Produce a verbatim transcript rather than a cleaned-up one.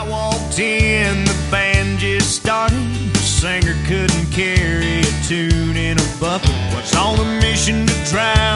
walked in, the band just started. The singer couldn't carry a tune in a bucket. What's on a mission to drown